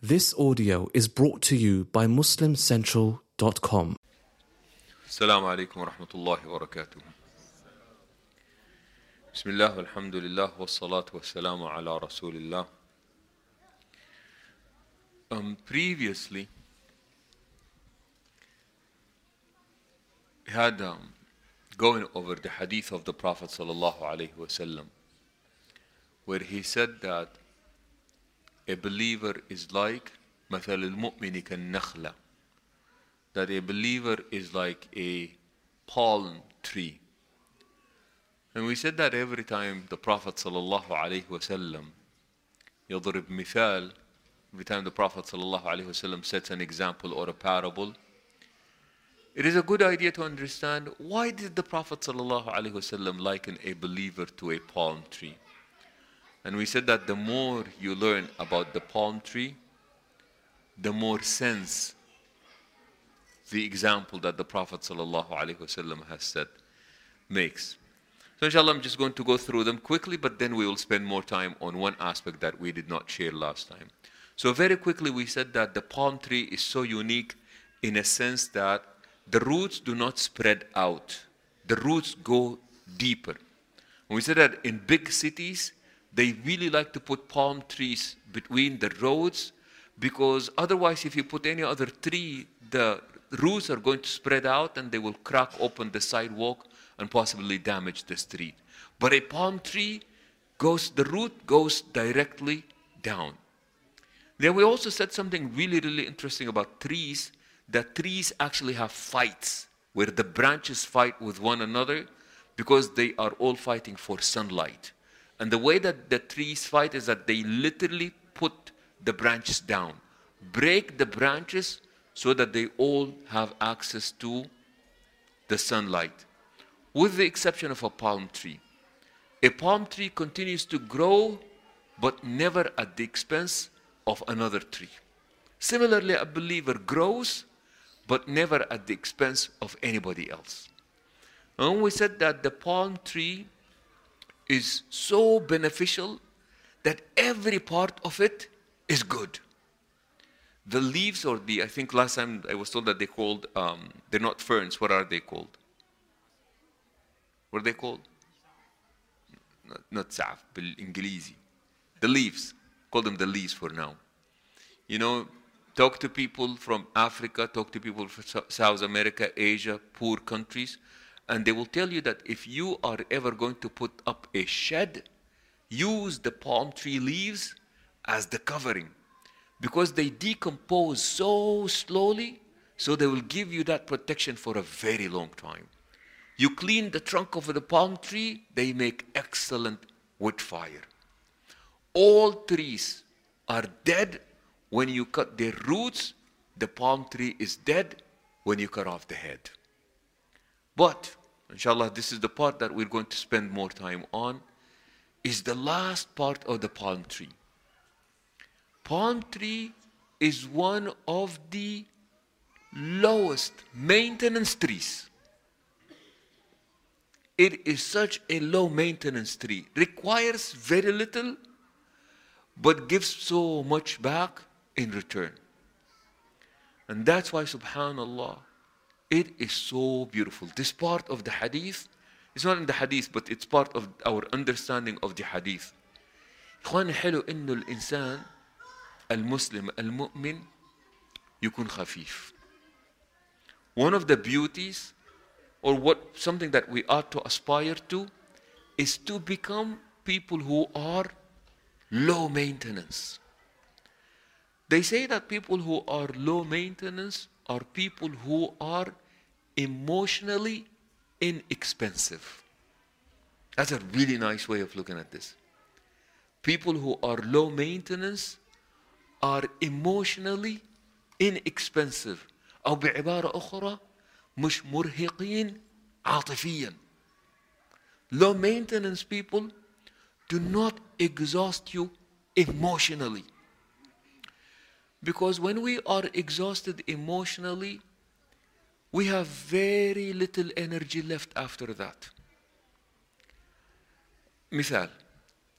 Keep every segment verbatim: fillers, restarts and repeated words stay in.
This audio is brought to you by Muslim Central dot com. السلام عليكم ورحمة الله وبركاته. بسم الله والحمد لله والصلاة والسلام على رسول الله. Um, previously, we had um, going over the hadith of the Prophet sallallahu alaihi wasallam, where he said that a believer is like مثل المؤمن كالنخلة, that a believer is like a palm tree. And we said that every time the Prophet sallallahu alaihi wasallam يضرب مثال, every time the Prophet sallallahu alaihi wasallam sets an example or a parable, it is a good idea to understand why did the Prophet sallallahu alaihi wasallam liken a believer to a palm tree. And we said that the more you learn about the palm tree, the more sense the example that the Prophet sallallahu alaihi wasallam has said makes. So inshallah, I'm just going to go through them quickly, but then we will spend more time on one aspect that we did not share last time. So very quickly, we said that the palm tree is so unique in a sense that the roots do not spread out. The roots go deeper. And we said that in big cities, they really like to put palm trees between the roads, because otherwise if you put any other tree, the roots are going to spread out and they will crack open the sidewalk and possibly damage the street. But a palm tree goes, the root goes directly down. Then we also said something really, really interesting about trees, that trees actually have fights where the branches fight with one another because they are all fighting for sunlight. And the way that the trees fight is that they literally put the branches down, break the branches so that they all have access to the sunlight. With the exception of a palm tree. A palm tree continues to grow, but never at the expense of another tree. Similarly, a believer grows, but never at the expense of anybody else. And we said that the palm tree is so beneficial that every part of it is good. The leaves, or the, I think last time I was told that they called, um, they're not ferns, what are they called? What are they called? Not, not sa'af, بالإنجليزي. The leaves, call them the leaves for now. You know, talk to people from Africa, talk to people from South America, Asia, poor countries, and they will tell you that if you are ever going to put up a shed, use the palm tree leaves as the covering, because they decompose so slowly, so they will give you that protection for a very long time. You clean the trunk of the palm tree, they make excellent wood fire. All trees are dead when you cut their roots. The palm tree is dead when you cut off the head. But inshallah, this is the part that we're going to spend more time on, is the last part of the palm tree. Palm tree is one of the lowest maintenance trees. It is such a low maintenance tree, requires very little, but gives so much back in return. And that's why, subhanallah, it is so beautiful. This part of the hadith, it's not in the hadith, but it's part of our understanding of the hadith. إخواني حلو إنه الإنسان المسلم المؤمن يكون خفيف. One of the beauties, or what something that we ought to aspire to, is to become people who are low maintenance. They say that people who are low maintenance are people who are emotionally inexpensive. That's a really nice way of looking at this. People who are low maintenance are emotionally inexpensive. أو بعبارة أخرى مش مرهقين عاطفيا. Low maintenance people do not exhaust you emotionally. Because when we are exhausted emotionally, we have very little energy left after that. مثال,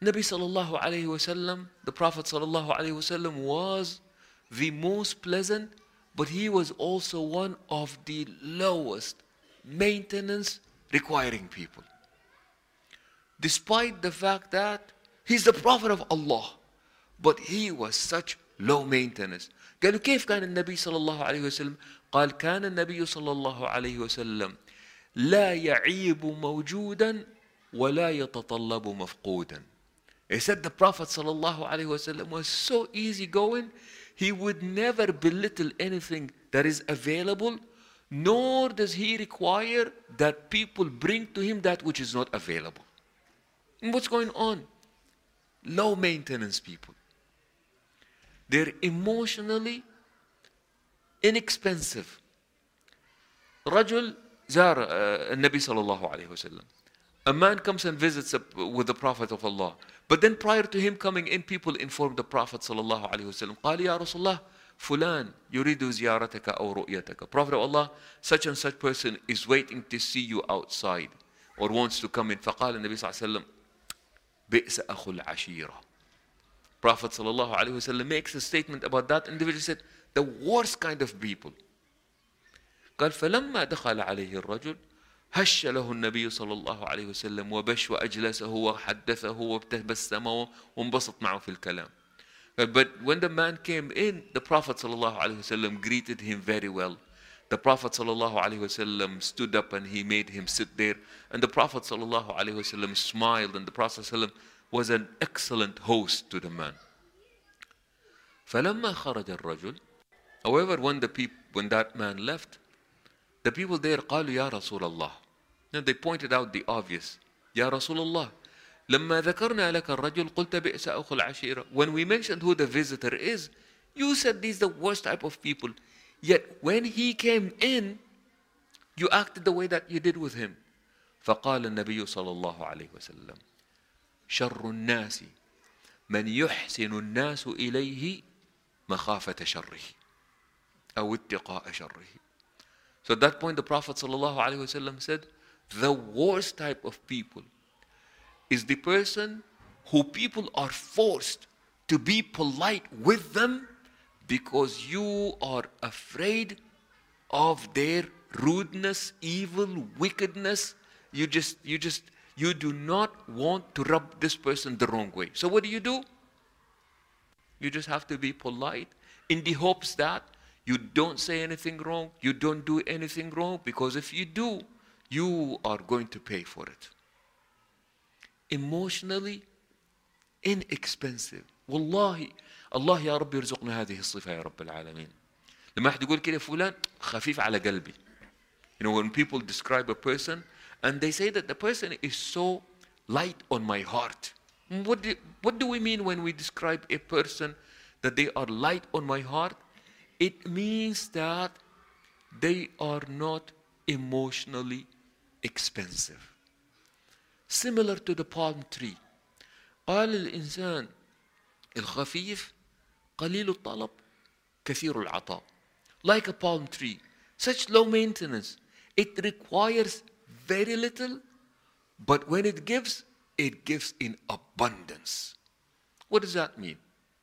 Nabi sallallahu alayhi wasallam, the Prophet sallallahu alayhi wasallam was the most pleasant, but he was also one of the lowest maintenance requiring people. Despite the fact that he's the Prophet of Allah, but he was such low maintenance. قالوا كيف كان النبي صلى الله عليه وسلم؟ قال كان النبي صلى الله عليه وسلم لا يعيب موجودا ولا يتطلب مفقودا. He said the Prophet صلى الله عليه وسلم was so easygoing, he would never belittle anything that is available, nor does he require that people bring to him that which is not available. And what's going on? Low maintenance people. They're emotionally inexpensive. رجل زار النبي صلى الله عليه وسلم. A man comes and visits with the Prophet of Allah. But then prior to him coming in, people informed the Prophet صلى الله عليه وسلم. قال يا رسول الله فلان يريد زيارتك أو رؤيتك. Prophet of Allah, such and such person is waiting to see you outside or wants to come in. فقال النبي صلى الله عليه وسلم بئس أخو العشيرة. Prophet sallallahu alaihi wasallam makes a statement about that individual. He said, the worst kind of people. قال فلما دخل عليه الرجل هش له النبي صلى الله عليه وسلم وبش وأجلسه وحدثه وابتسم وانبسط معه في الكلام. But when the man came in, the Prophet sallallahu alaihi wasallam greeted him very well. The Prophet sallallahu alaihi wasallam stood up and he made him sit there. And the Prophet sallallahu alaihi wasallam smiled, and the Prophet sallallahu alaihi wasallam was an excellent host to the man. فلما خرج الرجل. However, when the peop- when that man left, the people there قالوا يا رسول الله. Now they pointed out the obvious. يا رسول الله لما ذكرنا لك الرجل قلت بئس أخو العشيرة. When we mentioned who the visitor is, you said these are the worst type of people. Yet when he came in, you acted the way that you did with him. فقال النبي صلى الله عليه وسلم شر الناس من يحسن الناس إليه مخافة شره أو اتقاء شره. So at that point the Prophet ﷺ said, the worst type of people is the person who people are forced to be polite with them because you are afraid of their rudeness, evil, wickedness. You just, you just, you do not want to rub this person the wrong way. So what do you do? You just have to be polite in the hopes that you don't say anything wrong, you don't do anything wrong, because if you do, you are going to pay for it. Emotionally inexpensive. والله الله يا رب يرزقنا هذه الصفة يا رب العالمين. لما أحد يقول كده فلان خفيف على قلبي. You know, when people describe a person and they say that the person is so light on my heart. What do, what do we mean when we describe a person that they are light on my heart? It means that they are not emotionally expensive. Similar to the palm tree. قال الإنسان الخفيف قليل الطلب كثير العطاء. Like a palm tree, such low maintenance. It requires very little, but when it gives, it gives in abundance. What does that mean?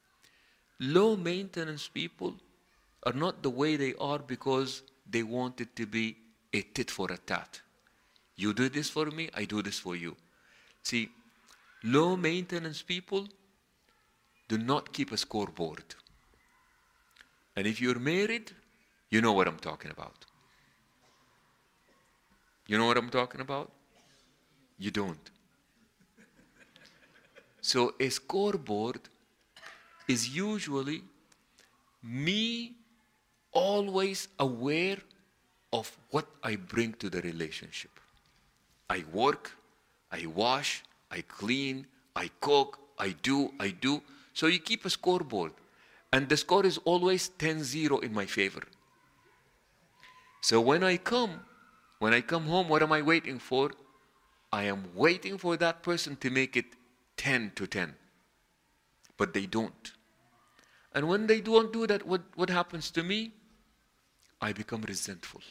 Low maintenance people are not the way they are because they want it to be a tit for a tat. You do this for me, I do this for you. See, low maintenance people do not keep a scoreboard. And if you're married, you know what I'm talking about. You know what I'm talking about? You don't. So a scoreboard is usually me always aware of what I bring to the relationship. I work, I wash, I clean, I cook, I do, I do. So you keep a scoreboard. And the score is always ten zero in my favor. So when I come, when I come home, what am I waiting for? I am waiting for that person to make it ten to ten. But they don't. And when they don't do that, what, what happens to me? I become resentful.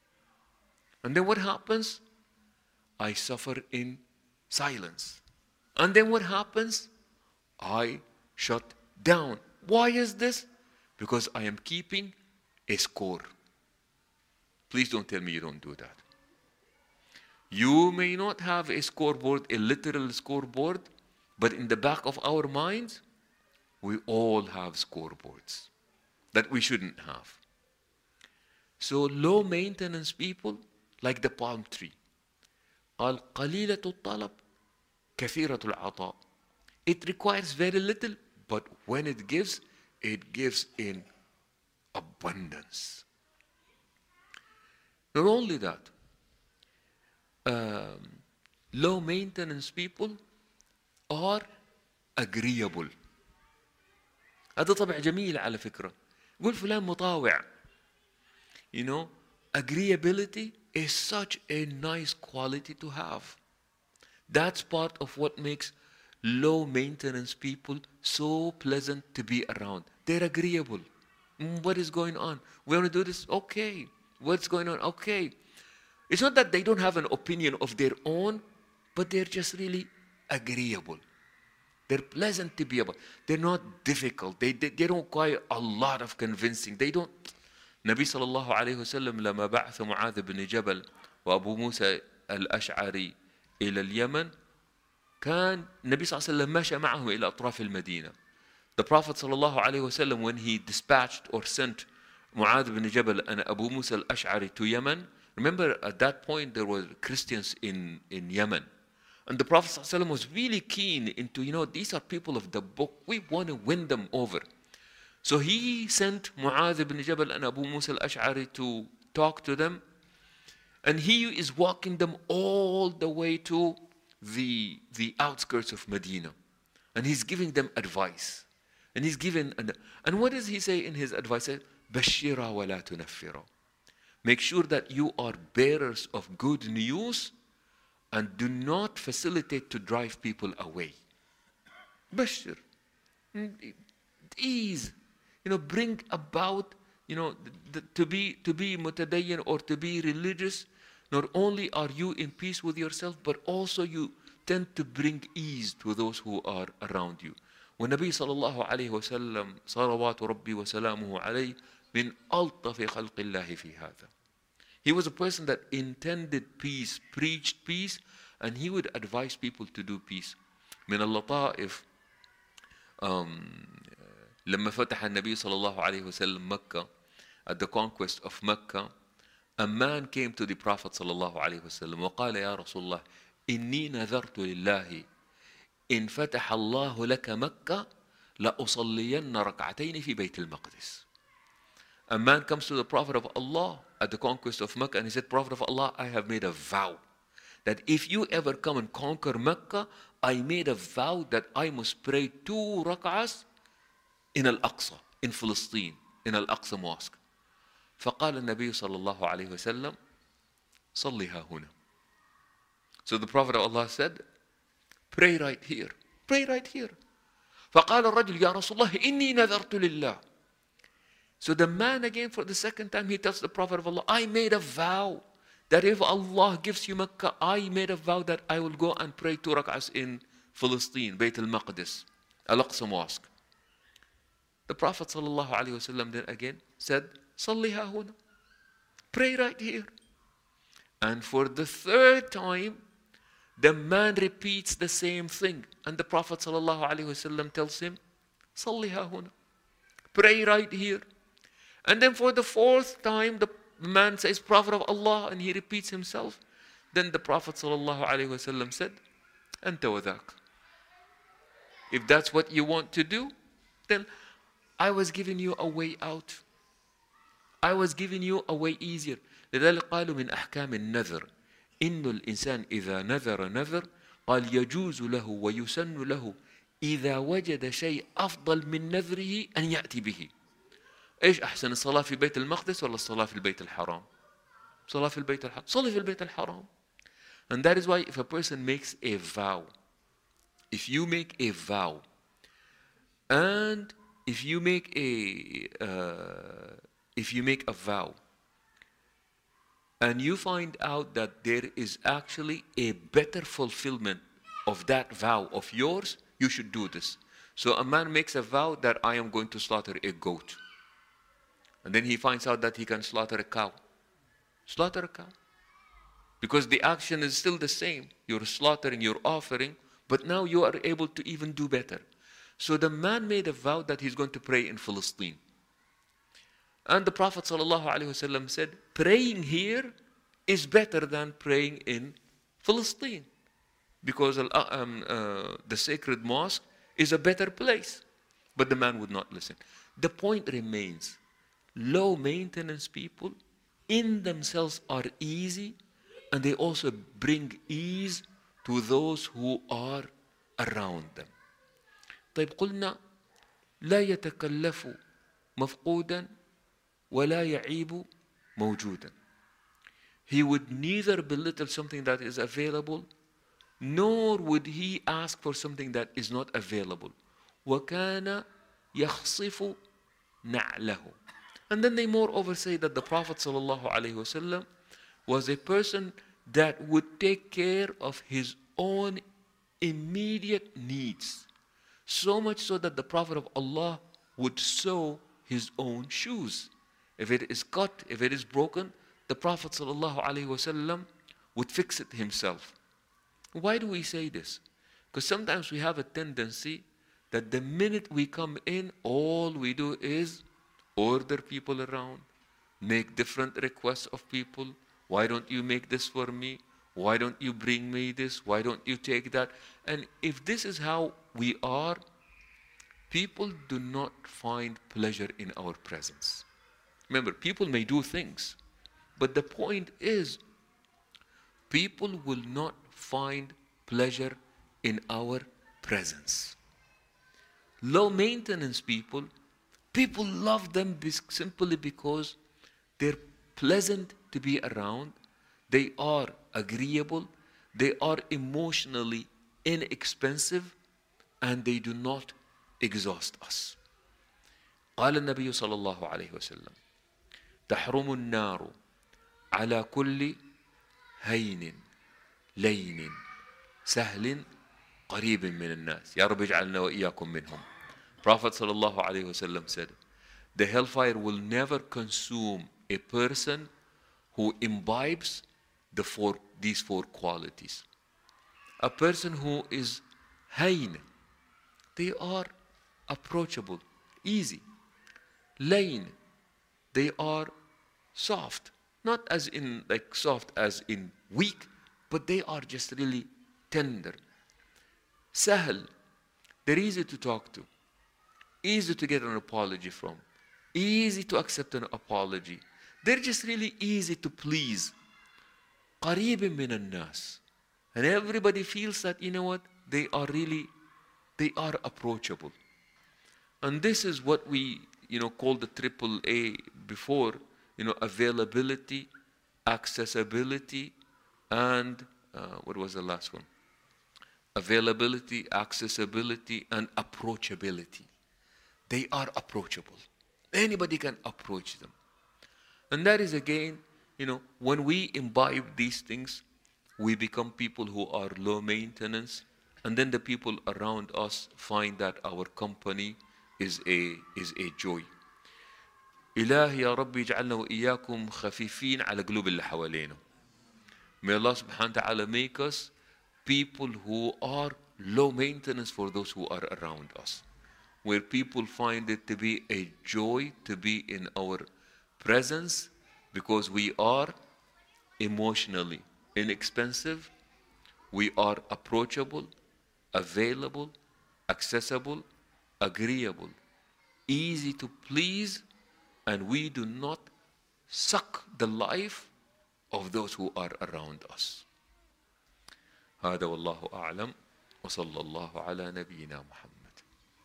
And then what happens? I suffer in silence. And then what happens? I shut down. Why is this? Because I am keeping a score. Please don't tell me you don't do that. You may not have a scoreboard, a literal scoreboard, but in the back of our minds, we all have scoreboards that we shouldn't have. So low maintenance people, like the palm tree, al-qalilatu al-talab, kathiratu al-ata. It requires very little, but when it gives, it gives in abundance. Not only that, um, low maintenance people are agreeable. هذا طبع جميل على فكرة. يقول فلان مطاوع. You know, agreeability is such a nice quality to have. That's part of what makes low maintenance people so pleasant to be around. They're agreeable. Mm, what is going on? We want to do this? Okay. What's going on? Okay. It's not that they don't have an opinion of their own, but they're just really agreeable. They're pleasant to be about. They're not difficult. They, they, they don't require a lot of convincing. They don't. Nabi sallallahu alayhi wa sallam لما بعث معاذ بن جبل وأبو موسى الأشعري إلى اليمن كان النبي صلى الله عليه وسلم مشى معهم إلى أطراف المدينة. The Prophet صلى الله عليه وسلم, when he dispatched or sent Mu'adh ibn Jabal and Abu Musa al-Ash'ari to Yemen, remember at that point there were Christians in, in Yemen. And the Prophet ﷺ was really keen into, you know, these are people of the book. We want to win them over. So he sent Mu'adh ibn Jabal and Abu Musa al-Ash'ari to talk to them. And he is walking them all the way to the, the outskirts of Medina. And he's giving them advice. And he's given, and, and what does he say in his advice? Bashira wa la tunaffira. Make sure that you are bearers of good news and do not facilitate to drive people away. Bashir. Ease. You know, bring about, you know, the, the, to be to be mutadayyan or to be religious. Not only are you in peace with yourself, but also you tend to bring ease to those who are around you. والنبي صلى الله عليه وسلم صلوات ربي وسلامه عليه من ألطف خلق الله في هذا. He was a person that intended peace, preached peace, and he would advise people to do peace. من اللطائف um, لما فتح النبي صلى الله عليه وسلم مكة, at the conquest of Mecca, a man came to the Prophet صلى الله عليه وسلم وقال يا رسول الله إني نذرت لله إن فتح الله لك مكة لأصلين ركعتين في بيت المقدس. A man comes to the Prophet of Allah at the conquest of Mecca and he said, Prophet of Allah, I have made a vow that if you ever come and conquer Mecca, I made a vow that I must pray two rak'ahs in Al-Aqsa, in Palestine, in Al-Aqsa Mosque. فقال النبي صلى الله عليه وسلم صليها هنا. So the Prophet of Allah said, pray right here, pray right here. فقال الرجل يا رسول الله إني نذرت لله. So the man again for the second time he tells the Prophet of Allah, I made a vow that if Allah gives you Mecca, I made a vow that I will go and pray two rak'ahs in Palestine, Bayt al-Maqdis, Al-Aqsa Mosque. The Prophet sallallahu alaihi wasallam then again said, صليها هنا, pray right here. And for the third time, the man repeats the same thing. And the Prophet sallallahu alaihi wasallam tells him, صليها هنا, pray right here. And then for the fourth time, the man says, Prophet of Allah, and he repeats himself. Then the Prophet sallallahu alaihi wasallam said, أنت وذاك. If that's what you want to do, then I was giving you a way out. I was giving you a way easier. لذلك قالوا من أحكام النذر إنه الإنسان إذا نذر نذر قال يجوز له ويسن له إذا وجد شيء أفضل من نذره أن يأتي به. إيش أحسن, الصلاة في بيت المقدس ولا الصلاة في البيت الحرام؟ صلاة في البيت الحرام. صلي في البيت الحرام. And that is why if a person makes a vow, if you make a vow, and if you make a uh, if you make a vow, and you find out that there is actually a better fulfillment of that vow of yours, you should do this. So a man makes a vow that I am going to slaughter a goat. And then he finds out that he can slaughter a cow. Slaughter a cow. Because the action is still the same. You're slaughtering, you're offering, but now you are able to even do better. So the man made a vow that he's going to pray in Palestine. And the Prophet ﷺ said, praying here is better than praying in Palestine. Because um, uh, the sacred mosque is a better place. But the man would not listen. The point remains, low maintenance people in themselves are easy, and they also bring ease to those who are around them. طيب قلنا لا يتكلف مفقودا ولا يعيب موجودا. He would neither belittle something that is available, nor would he ask for something that is not available. وَكَانَ يَخْصِفُ نَعْلَهُ. And then they moreover say that the Prophet ﷺ was a person that would take care of his own immediate needs. So much so that the Prophet of Allah would sew his own shoes. If it is cut, if it is broken, the Prophet ﷺ would fix it himself. Why do we say this? Because sometimes we have a tendency that the minute we come in, all we do is order people around, make different requests of people. Why don't you make this for me? Why don't you bring me this? Why don't you take that? And if this is how we are, people do not find pleasure in our presence. Remember, people may do things, but the point is, people will not find pleasure in our presence. Low maintenance people, people love them simply because they're pleasant to be around, they are agreeable, they are emotionally inexpensive, and they do not exhaust us. قال النبي صلى الله عليه وسلم تحرم النار على كل هين لين سهل قريب من الناس. يا رب اجعلنا وإياكم منهم. Prophet صلى الله عليه وسلم said, the hellfire will never consume a person who imbibes the four, these four qualities. A person who is hayn, they are approachable, easy. Layn, they are soft, not as in like soft as in weak, but they are just really tender. Sahl, they're easy to talk to, easy to get an apology from, easy to accept an apology. They're just really easy to please. قريب من الناس. And everybody feels that, you know what, they are really, they are approachable. And this is what we, you know, call the triple A before, you know, availability, accessibility, and uh, what was the last one? Availability, accessibility, and approachability. They are approachable. Anybody can approach them. And that is again, you know, when we imbibe these things, we become people who are low maintenance, and then the people around us find that our company is a is a joy. إلهي يا رب يجعلنا وإياكم خفيفين على قلوب اللي حوالينا. May Allah subhanahu wa ta'ala make us people who are low maintenance for those who are around us, where people find it to be a joy to be in our presence because we are emotionally inexpensive, we are approachable, available, accessible, agreeable, easy to please, and we do not suck the life of those who are around us. هذا والله أعلم وصلى الله على نبينا محمد.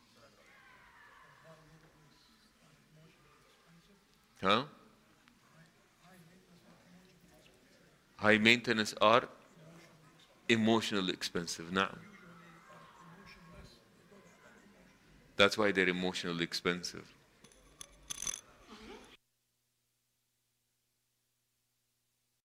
Huh? High maintenance are emotionally expensive. نعم. That's why they're emotionally expensive.